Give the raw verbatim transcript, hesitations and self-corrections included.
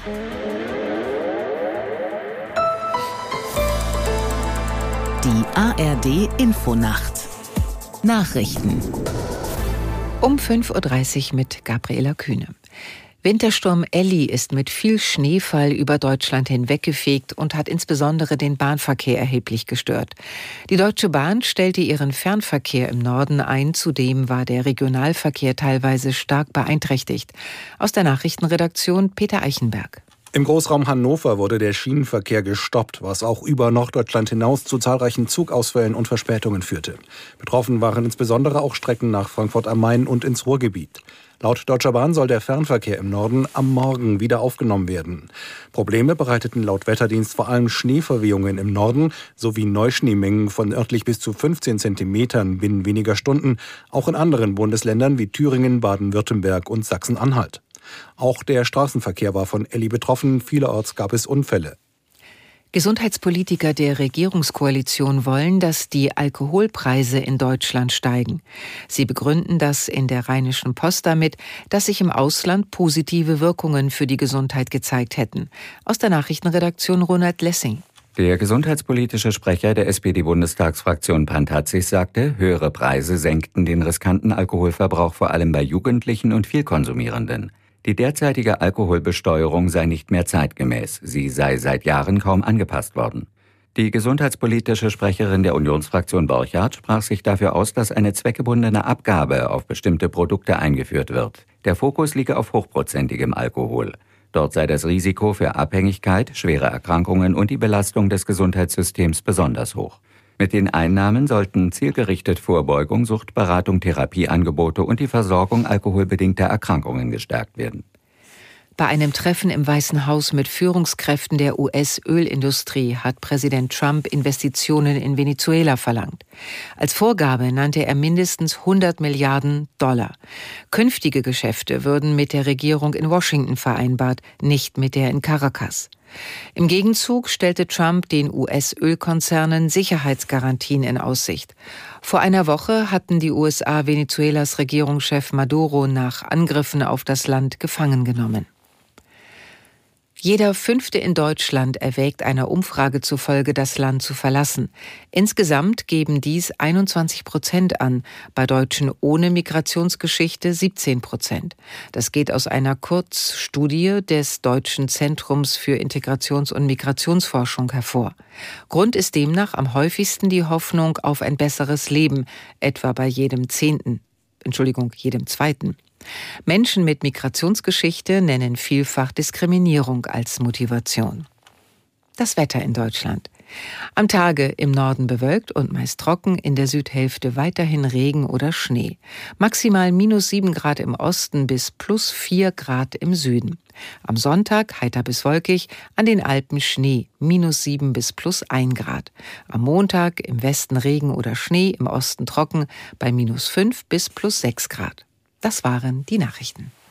Die A R D-Infonacht. Nachrichten. Um fünf Uhr dreißig mit Gabriela Kühne. Wintersturm Elli ist mit viel Schneefall über Deutschland hinweggefegt und hat insbesondere den Bahnverkehr erheblich gestört. Die Deutsche Bahn stellte ihren Fernverkehr im Norden ein. Zudem war der Regionalverkehr teilweise stark beeinträchtigt. Aus der Nachrichtenredaktion Peter Eichenberg. Im Großraum Hannover wurde der Schienenverkehr gestoppt, was auch über Norddeutschland hinaus zu zahlreichen Zugausfällen und Verspätungen führte. Betroffen waren insbesondere auch Strecken nach Frankfurt am Main und ins Ruhrgebiet. Laut Deutscher Bahn soll der Fernverkehr im Norden am Morgen wieder aufgenommen werden. Probleme bereiteten laut Wetterdienst vor allem Schneeverwehungen im Norden sowie Neuschneemengen von örtlich bis zu fünfzehn Zentimetern binnen weniger Stunden, auch in anderen Bundesländern wie Thüringen, Baden-Württemberg und Sachsen-Anhalt. Auch der Straßenverkehr war von Elli betroffen. Vielerorts gab es Unfälle. Gesundheitspolitiker der Regierungskoalition wollen, dass die Alkoholpreise in Deutschland steigen. Sie begründen das in der Rheinischen Post damit, dass sich im Ausland positive Wirkungen für die Gesundheit gezeigt hätten. Aus der Nachrichtenredaktion Ronald Lessing. Der gesundheitspolitische Sprecher der S P D-Bundestagsfraktion Pantatzis sagte, höhere Preise senkten den riskanten Alkoholverbrauch vor allem bei Jugendlichen und Vielkonsumierenden. Die derzeitige Alkoholbesteuerung sei nicht mehr zeitgemäß. Sie sei seit Jahren kaum angepasst worden. Die gesundheitspolitische Sprecherin der Unionsfraktion Borchardt sprach sich dafür aus, dass eine zweckgebundene Abgabe auf bestimmte Produkte eingeführt wird. Der Fokus liege auf hochprozentigem Alkohol. Dort sei das Risiko für Abhängigkeit, schwere Erkrankungen und die Belastung des Gesundheitssystems besonders hoch. Mit den Einnahmen sollten zielgerichtet Vorbeugung, Suchtberatung, Therapieangebote und die Versorgung alkoholbedingter Erkrankungen gestärkt werden. Bei einem Treffen im Weißen Haus mit Führungskräften der U S-Ölindustrie hat Präsident Trump Investitionen in Venezuela verlangt. Als Vorgabe nannte er mindestens hundert Milliarden Dollar. Künftige Geschäfte würden mit der Regierung in Washington vereinbart, nicht mit der in Caracas. Im Gegenzug stellte Trump den U S-Ölkonzernen Sicherheitsgarantien in Aussicht. Vor einer Woche hatten die U S A Venezuelas Regierungschef Maduro nach Angriffen auf das Land gefangen genommen. Jeder Fünfte in Deutschland erwägt einer Umfrage zufolge, das Land zu verlassen. Insgesamt geben dies einundzwanzig Prozent an, bei Deutschen ohne Migrationsgeschichte siebzehn Prozent. Das geht aus einer Kurzstudie des Deutschen Zentrums für Integrations- und Migrationsforschung hervor. Grund ist demnach am häufigsten die Hoffnung auf ein besseres Leben, etwa bei jedem Zehnten, Entschuldigung, jedem Zweiten. Menschen mit Migrationsgeschichte nennen vielfach Diskriminierung als Motivation. Das Wetter in Deutschland. Am Tage im Norden bewölkt und meist trocken, in der Südhälfte weiterhin Regen oder Schnee. Maximal minus sieben Grad im Osten bis plus vier Grad im Süden. Am Sonntag heiter bis wolkig, an den Alpen Schnee, minus sieben bis plus ein Grad. Am Montag im Westen Regen oder Schnee, im Osten trocken, bei minus fünf bis plus sechs Grad. Das waren die Nachrichten.